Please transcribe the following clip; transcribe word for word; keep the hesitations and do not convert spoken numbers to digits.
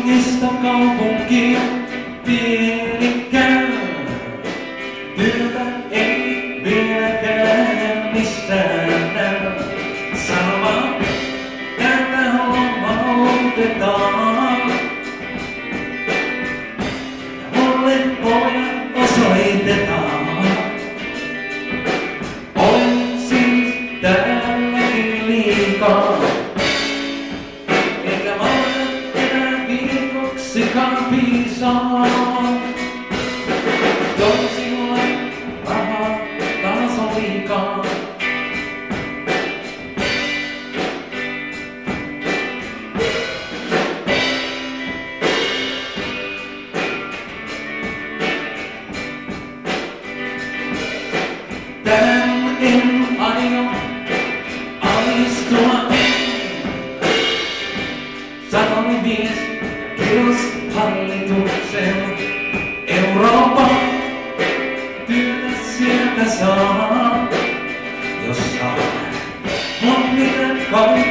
Kaupungista kaupunkiin pieni käy. Työtä ei vieläkään missään näy. Sano vaan, täältä lomautetaan. Ja mulle pojan osoitetaan. Olen siis täälläkin liikaa. Eikä vaan enää viikoksikaan piisaa. Toisilla rahaa taas on liikaa. Tänään en aio alistua en. Sanoi mies kirosi hallituksen. Euroopan työtä sieltä saa, jos saa. Mut mitä kauan